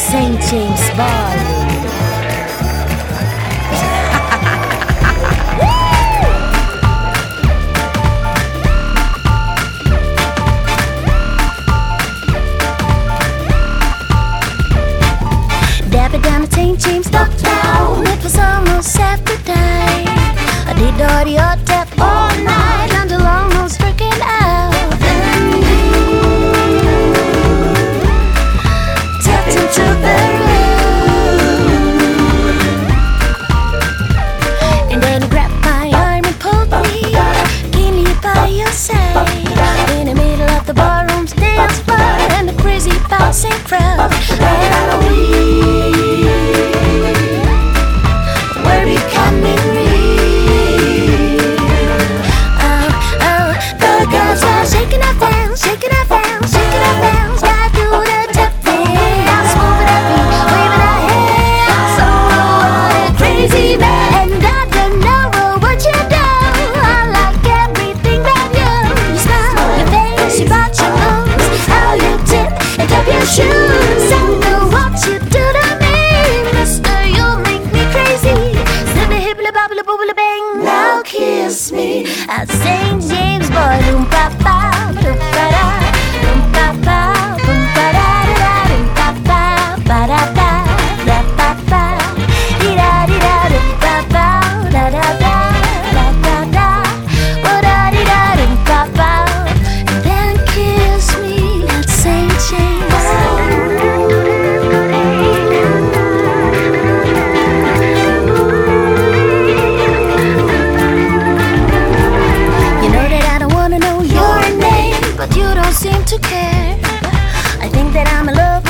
St. James Ballroom. Dabbing down at St. James Downtown. It was almost after time. I did all the odd tap all night until almost freaking out. Tapped into the room, and then he grabbed my arm and pulled me keenly by your side in the middle of the ballroom's dance floor and the crazy bouncing crowd. And we're becoming real. Oh, the girls are shaking their fans, shaking their fans, shaking their fans. Gotta do the tap dance, moving their feet, waving their hands. Oh, crazy man, and I don't know what you do. I like everything that you smile, your face, you bought your nose, how you tip and tap your shoes. I know what you do to me, mister, you make me crazy. Snippy, hipply, bobbly, boobly, bang. Now kiss me at St. James Ballroom. Pa-pa, pa-pa-da, pa-pa, pa-pa-da-da-da, pa-pa, pa-da-da, da-pa-pa, dee-da-dee-da, pa-pa, da-da-da, da-da-da, ba-da-dee-da, pa-pa, and then kiss me at St. James. You know that I don't wanna know your name, but you don't seem to care. I think that I'm in love